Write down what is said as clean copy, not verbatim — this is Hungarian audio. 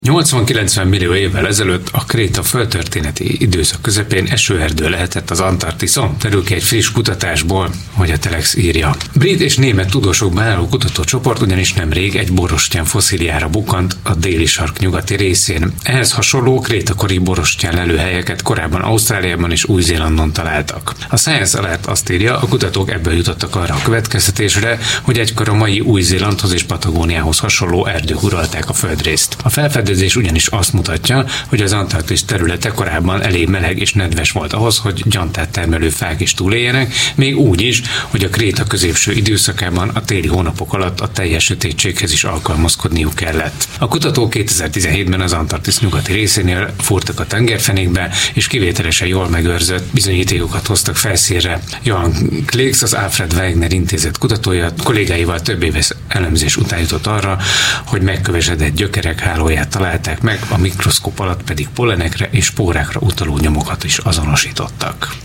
80-90 millió évvel ezelőtt a kréta földtörténeti időszak közepén esőerdő lehetett az Antarktiszon. Derül ki egy friss kutatásból, hogy a Telex írja. Brit és német tudósokban álló kutatócsoport ugyanis nemrég egy borostyán fosszíliára bukkant a déli sark nyugati részén. Ehhez hasonló krétakori borostyán lelőhelyeket korábban Ausztráliában és Új-Zélandon találtak. A Science Alert azt írja, a kutatók ebből jutottak arra a következtetésre, hogy egykor a mai Új-Zélandhoz és Patagóniához hasonló erdők uralták a földrészt. A felfedezés ugyanis azt mutatja, hogy az Antarktisz területe korábban elég meleg és nedves volt ahhoz, hogy gyantát termelő fák is túléljenek, még úgy is, hogy a kréta középső időszakában a téli hónapok alatt a teljes sötétséghez is alkalmazkodniuk kellett. A kutatók 2017-ben az Antarktisz nyugati részénél fúrtak a tengerfenékbe, és kivételesen jól megőrzött bizonyítékokat hoztak felszínre. Johan Kleks, az Alfred Wegener intézet kutatója kollégáival több éves elemzés után jutott arra, hogy megkövesedett gyökerek hálóját találták meg, a mikroszkóp alatt pedig pollenekre és spórákra utaló nyomokat is azonosítottak.